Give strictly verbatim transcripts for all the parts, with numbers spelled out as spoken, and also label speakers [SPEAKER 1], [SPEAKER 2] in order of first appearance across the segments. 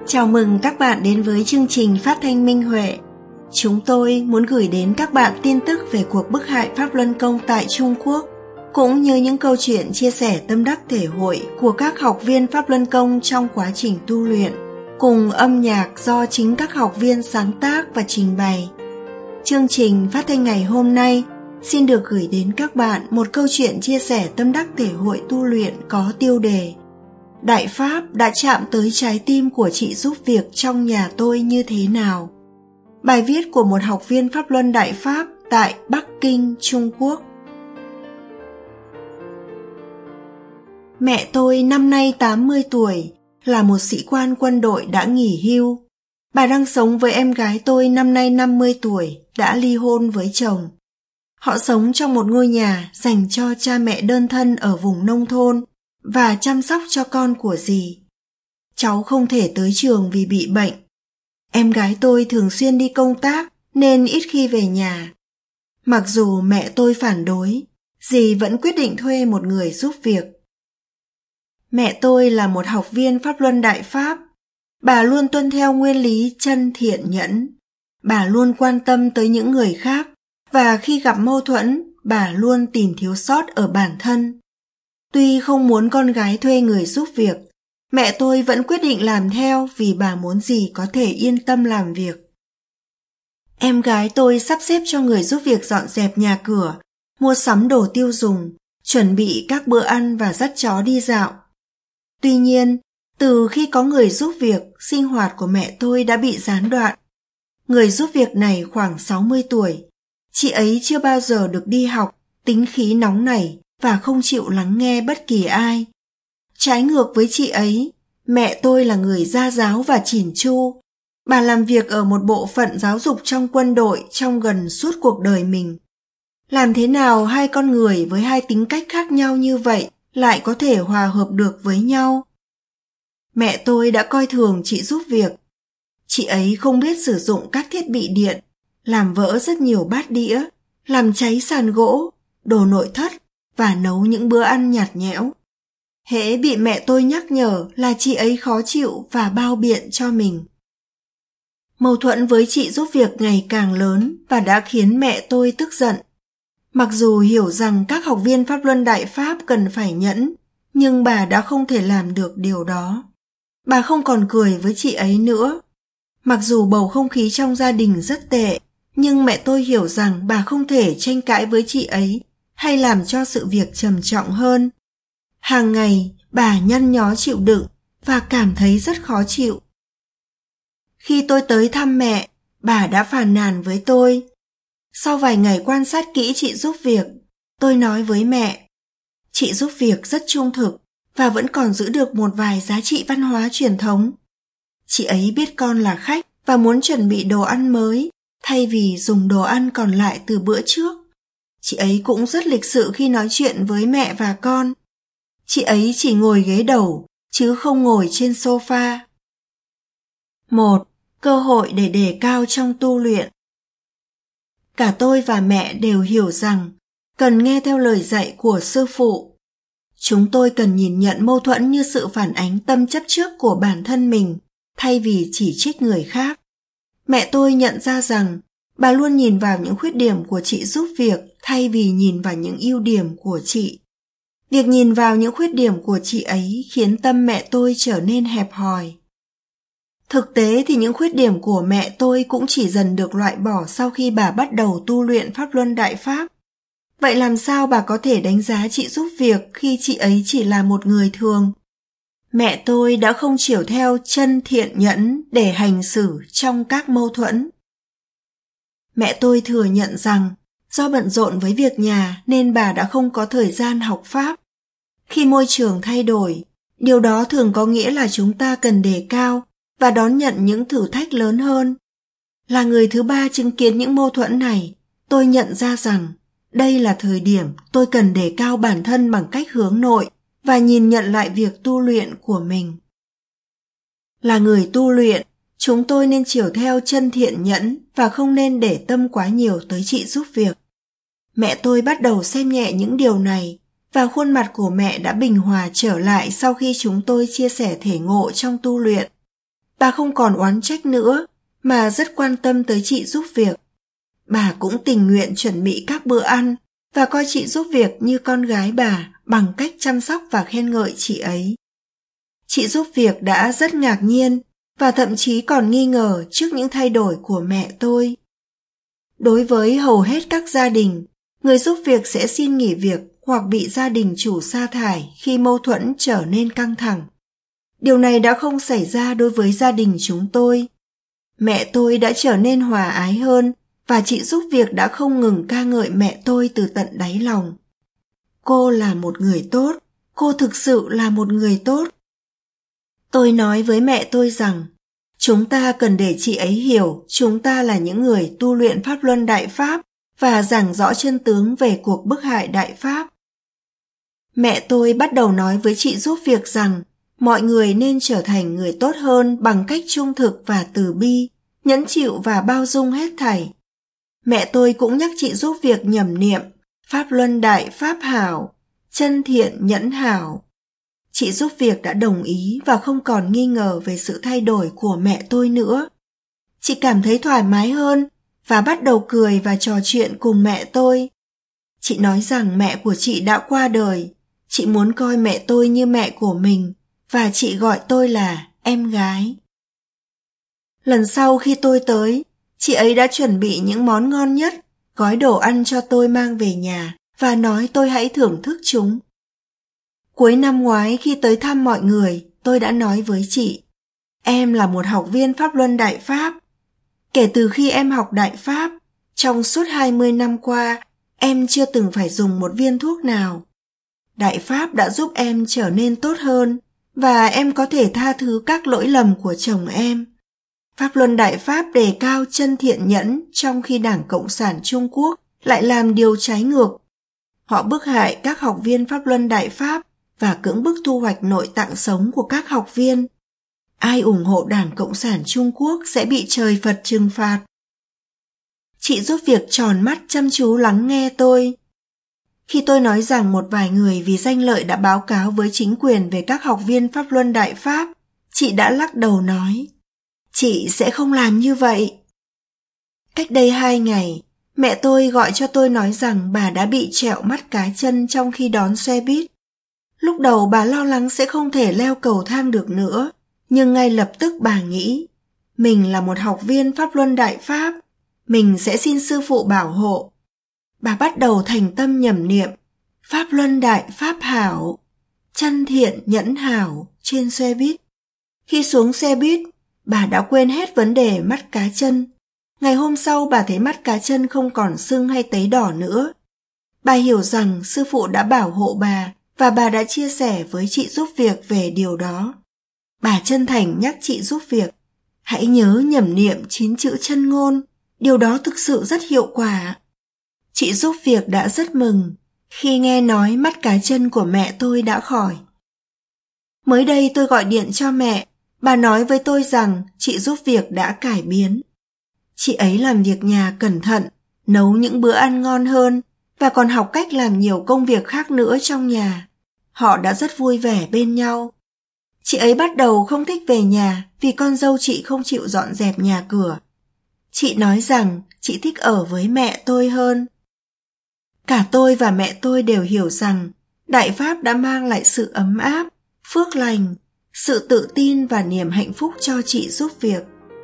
[SPEAKER 1] Chào mừng các bạn đến với chương trình phát thanh Minh Huệ. Chúng tôi muốn gửi đến các bạn tin tức về cuộc bức hại Pháp Luân Công tại Trung Quốc, cũng như những câu chuyện chia sẻ tâm đắc thể hội của các học viên Pháp Luân Công trong quá trình tu luyện, cùng âm nhạc do chính các học viên sáng tác và trình bày. Chương trình phát thanh ngày hôm nay xin được gửi đến các bạn một câu chuyện chia sẻ tâm đắc thể hội tu luyện có tiêu đề Đại Pháp đã chạm tới trái tim của chị giúp việc trong nhà tôi như thế nào? Bài viết của một học viên Pháp Luân Đại Pháp tại Bắc Kinh, Trung Quốc. Mẹ tôi năm nay tám mươi tuổi, là một sĩ quan quân đội đã nghỉ hưu. Bà đang sống với em gái tôi năm nay năm mươi tuổi, đã ly hôn với chồng. Họ sống trong một ngôi nhà dành cho cha mẹ đơn thân ở vùng nông thôn và chăm sóc cho con của dì. Cháu không thể tới trường vì bị bệnh. Em gái tôi thường xuyên đi công tác nên ít khi về nhà. Mặc dù mẹ tôi phản đối, dì vẫn quyết định thuê một người giúp việc. Mẹ tôi là một học viên Pháp Luân Đại Pháp. Bà luôn tuân theo nguyên lý chân thiện nhẫn. Bà luôn quan tâm tới những người khác, và khi gặp mâu thuẫn, bà luôn tìm thiếu sót ở bản thân. Tuy không muốn con gái thuê người giúp việc, mẹ tôi vẫn quyết định làm theo vì bà muốn dì có thể yên tâm làm việc. Em gái tôi sắp xếp cho người giúp việc dọn dẹp nhà cửa, mua sắm đồ tiêu dùng, chuẩn bị các bữa ăn và dắt chó đi dạo. Tuy nhiên, từ khi có người giúp việc, sinh hoạt của mẹ tôi đã bị gián đoạn. Người giúp việc này khoảng sáu mươi tuổi. Chị ấy chưa bao giờ được đi học, tính khí nóng nảy và không chịu lắng nghe bất kỳ ai. Trái ngược với chị ấy, mẹ tôi là người gia giáo và chỉn chu. Bà làm việc ở một bộ phận giáo dục trong quân đội trong gần suốt cuộc đời mình. Làm thế nào hai con người với hai tính cách khác nhau như vậy lại có thể hòa hợp được với nhau? Mẹ tôi đã coi thường chị giúp việc. Chị ấy không biết sử dụng các thiết bị điện, làm vỡ rất nhiều bát đĩa, làm cháy sàn gỗ, đồ nội thất và nấu những bữa ăn nhạt nhẽo. Hễ bị mẹ tôi nhắc nhở là chị ấy khó chịu và bao biện cho mình. Mâu thuẫn với chị giúp việc ngày càng lớn và đã khiến mẹ tôi tức giận. Mặc dù hiểu rằng các học viên Pháp Luân Đại Pháp cần phải nhẫn, nhưng bà đã không thể làm được điều đó. Bà không còn cười với chị ấy nữa. Mặc dù bầu không khí trong gia đình rất tệ, nhưng mẹ tôi hiểu rằng bà không thể tranh cãi với chị ấy hay làm cho sự việc trầm trọng hơn. Hàng ngày, bà nhăn nhó chịu đựng và cảm thấy rất khó chịu. Khi tôi tới thăm mẹ, bà đã phàn nàn với tôi. Sau vài ngày quan sát kỹ chị giúp việc, tôi nói với mẹ, chị giúp việc rất trung thực và vẫn còn giữ được một vài giá trị văn hóa truyền thống. Chị ấy biết con là khách và muốn chuẩn bị đồ ăn mới, thay vì dùng đồ ăn còn lại từ bữa trước. Chị ấy cũng rất lịch sự khi nói chuyện với mẹ và con. Chị ấy chỉ ngồi ghế đầu, chứ không ngồi trên sofa. một. Cơ hội để đề cao trong tu luyện. Cả tôi và mẹ đều hiểu rằng cần nghe theo lời dạy của sư phụ. Chúng tôi cần nhìn nhận mâu thuẫn như sự phản ánh tâm chấp trước của bản thân mình, thay vì chỉ trích người khác. Mẹ tôi nhận ra rằng bà luôn nhìn vào những khuyết điểm của chị giúp việc thay vì nhìn vào những ưu điểm của chị. Việc nhìn vào những khuyết điểm của chị ấy khiến tâm mẹ tôi trở nên hẹp hòi. Thực tế thì những khuyết điểm của mẹ tôi cũng chỉ dần được loại bỏ sau khi bà bắt đầu tu luyện Pháp Luân Đại Pháp. Vậy làm sao bà có thể đánh giá chị giúp việc khi chị ấy chỉ là một người thường? Mẹ tôi đã không chiều theo chân thiện nhẫn để hành xử trong các mâu thuẫn. Mẹ tôi thừa nhận rằng do bận rộn với việc nhà nên bà đã không có thời gian học Pháp. Khi môi trường thay đổi, điều đó thường có nghĩa là chúng ta cần đề cao và đón nhận những thử thách lớn hơn. Là người thứ ba chứng kiến những mâu thuẫn này, tôi nhận ra rằng đây là thời điểm tôi cần đề cao bản thân bằng cách hướng nội và nhìn nhận lại việc tu luyện của mình. Là người tu luyện, chúng tôi nên chiều theo chân thiện nhẫn và không nên để tâm quá nhiều tới chị giúp việc. Mẹ tôi bắt đầu xem nhẹ những điều này, và khuôn mặt của mẹ đã bình hòa trở lại sau khi chúng tôi chia sẻ thể ngộ trong tu luyện. Bà không còn oán trách nữa, mà rất quan tâm tới chị giúp việc. Bà cũng tình nguyện chuẩn bị các bữa ăn và coi chị giúp việc như con gái bà bằng cách chăm sóc và khen ngợi chị ấy. Chị giúp việc đã rất ngạc nhiên và thậm chí còn nghi ngờ trước những thay đổi của mẹ tôi. Đối với hầu hết các gia đình, người giúp việc sẽ xin nghỉ việc hoặc bị gia đình chủ sa thải khi mâu thuẫn trở nên căng thẳng. Điều này đã không xảy ra đối với gia đình chúng tôi. Mẹ tôi đã trở nên hòa ái hơn và chị giúp việc đã không ngừng ca ngợi mẹ tôi từ tận đáy lòng. Cô là một người tốt, cô thực sự là một người tốt. Tôi nói với mẹ tôi rằng, chúng ta cần để chị ấy hiểu chúng ta là những người tu luyện Pháp Luân Đại Pháp và giảng rõ chân tướng về cuộc bức hại Đại Pháp. Mẹ tôi bắt đầu nói với chị giúp việc rằng mọi người nên trở thành người tốt hơn bằng cách trung thực và từ bi, nhẫn chịu và bao dung hết thảy. Mẹ tôi cũng nhắc chị giúp việc nhẩm niệm Pháp Luân Đại Pháp hảo, chân thiện nhẫn hảo. Chị giúp việc đã đồng ý và không còn nghi ngờ về sự thay đổi của mẹ tôi nữa. Chị cảm thấy thoải mái hơn và bắt đầu cười và trò chuyện cùng mẹ tôi. Chị nói rằng mẹ của chị đã qua đời. Chị muốn coi mẹ tôi như mẹ của mình và chị gọi tôi là em gái. Lần sau khi tôi tới, chị ấy đã chuẩn bị những món ngon nhất, gói đồ ăn cho tôi mang về nhà và nói tôi hãy thưởng thức chúng. Cuối năm ngoái khi tới thăm mọi người, tôi đã nói với chị, em là một học viên Pháp Luân Đại Pháp. Kể từ khi em học Đại Pháp, trong suốt hai mươi năm qua, em chưa từng phải dùng một viên thuốc nào. Đại Pháp đã giúp em trở nên tốt hơn và em có thể tha thứ các lỗi lầm của chồng em. Pháp Luân Đại Pháp đề cao chân thiện nhẫn trong khi Đảng Cộng sản Trung Quốc lại làm điều trái ngược. Họ bức hại các học viên Pháp Luân Đại Pháp và cưỡng bức thu hoạch nội tạng sống của các học viên. Ai ủng hộ Đảng Cộng sản Trung Quốc sẽ bị trời Phật trừng phạt. Chị giúp việc tròn mắt chăm chú lắng nghe tôi. Khi tôi nói rằng một vài người vì danh lợi đã báo cáo với chính quyền về các học viên Pháp Luân Đại Pháp, chị đã lắc đầu nói, chị sẽ không làm như vậy. Cách đây hai ngày, mẹ tôi gọi cho tôi nói rằng bà đã bị trẹo mắt cá chân trong khi đón xe buýt. Lúc đầu bà lo lắng sẽ không thể leo cầu thang được nữa, nhưng ngay lập tức bà nghĩ, mình là một học viên Pháp Luân Đại Pháp, mình sẽ xin sư phụ bảo hộ. Bà bắt đầu thành tâm nhẩm niệm Pháp Luân Đại Pháp hảo, chân thiện nhẫn hảo trên xe buýt. Khi xuống xe buýt, bà đã quên hết vấn đề mắt cá chân. Ngày hôm sau bà thấy mắt cá chân không còn sưng hay tấy đỏ nữa. Bà hiểu rằng sư phụ đã bảo hộ bà và bà đã chia sẻ với chị giúp việc về điều đó. Bà chân thành nhắc chị giúp việc, hãy nhớ nhẩm niệm chín chữ chân ngôn, điều đó thực sự rất hiệu quả. Chị giúp việc đã rất mừng khi nghe nói mắt cá chân của mẹ tôi đã khỏi. Mới đây tôi gọi điện cho mẹ, bà nói với tôi rằng chị giúp việc đã cải biến. Chị ấy làm việc nhà cẩn thận, nấu những bữa ăn ngon hơn và còn học cách làm nhiều công việc khác nữa trong nhà. Họ đã rất vui vẻ bên nhau. Chị ấy bắt đầu không thích về nhà vì con dâu chị không chịu dọn dẹp nhà cửa. Chị nói rằng chị thích ở với mẹ tôi hơn. Cả tôi và mẹ tôi đều hiểu rằng Đại Pháp đã mang lại sự ấm áp, phước lành, sự tự tin và niềm hạnh phúc cho chị giúp việc.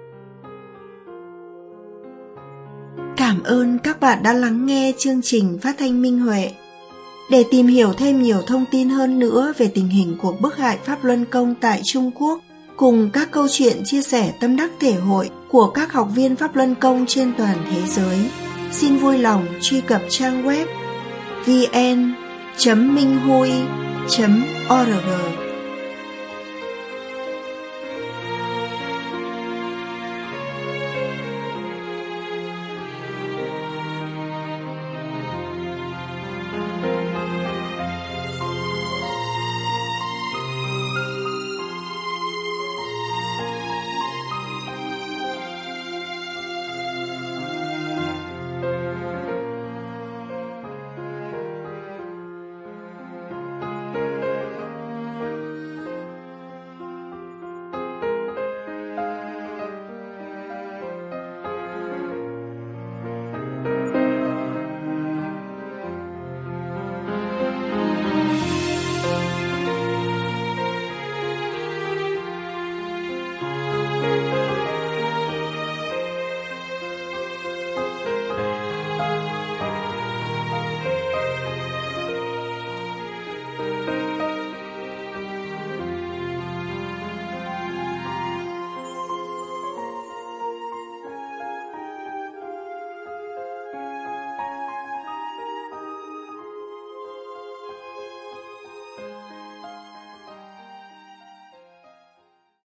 [SPEAKER 1] Cảm ơn các bạn đã lắng nghe chương trình Phát thanh Minh Huệ. Để tìm hiểu thêm nhiều thông tin hơn nữa về tình hình cuộc bức hại Pháp Luân Công tại Trung Quốc, cùng các câu chuyện chia sẻ tâm đắc thể hội của các học viên Pháp Luân Công trên toàn thế giới, xin vui lòng truy cập trang web vn chấm minh hui chấm org.